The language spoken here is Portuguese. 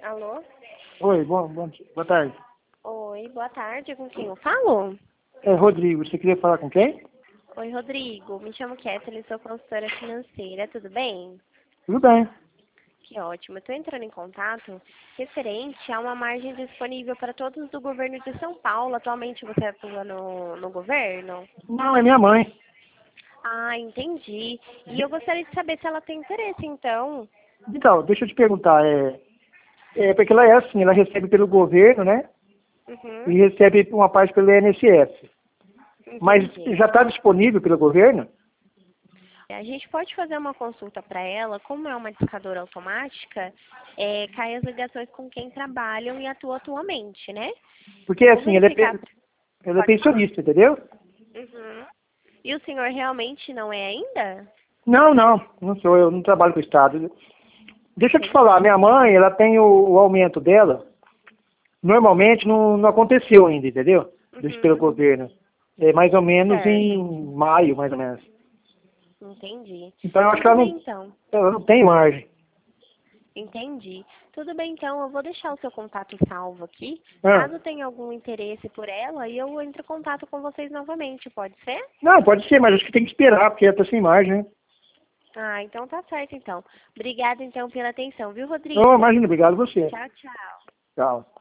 Alô? Oi, boa tarde. Oi, boa tarde. Com quem eu falo? É Rodrigo, você queria falar com quem? Oi, Rodrigo. Me chamo Kathleen, sou consultora financeira. Tudo bem? Tudo bem. Que ótimo. Estou entrando em contato referente a uma margem disponível para todos do governo de São Paulo. Atualmente você atua no governo? Não, é minha mãe. Ah, entendi. E eu gostaria de saber se ela tem interesse, então. Então, deixa eu te perguntar, porque ela é assim, ela recebe pelo governo, né? E Uhum, recebe uma parte pelo INSS. Mas entendi. já está disponível pelo governo? A gente pode fazer uma consulta para ela, como é uma discadora automática, cai as ligações com quem trabalham e atua atualmente, né? Porque Eu vou assim, verificar. ela é Pode falar. pensionista, entendeu? Uhum. E o senhor realmente não é ainda? Não sou, eu não trabalho com o Estado. Deixa eu te falar, Entendi. minha mãe, ela tem o aumento dela, normalmente não aconteceu ainda, entendeu? Deixa pelo Uhum. governo. É mais ou menos Certo. em maio, mais ou menos. Entendi. Então eu acho que Tudo bem então. ela não tem margem. Entendi. Tudo bem então, eu vou deixar o seu contato salvo aqui. Ah, Caso tenha algum interesse por ela, eu entro em contato com vocês novamente, pode ser? não, pode ser, mas acho que tem que esperar, porque ela tá sem margem, né? Ah, então tá certo então. Obrigada então pela atenção, viu, Oh, Rodrigo? imagina, obrigado a você. Tchau, tchau. Tchau.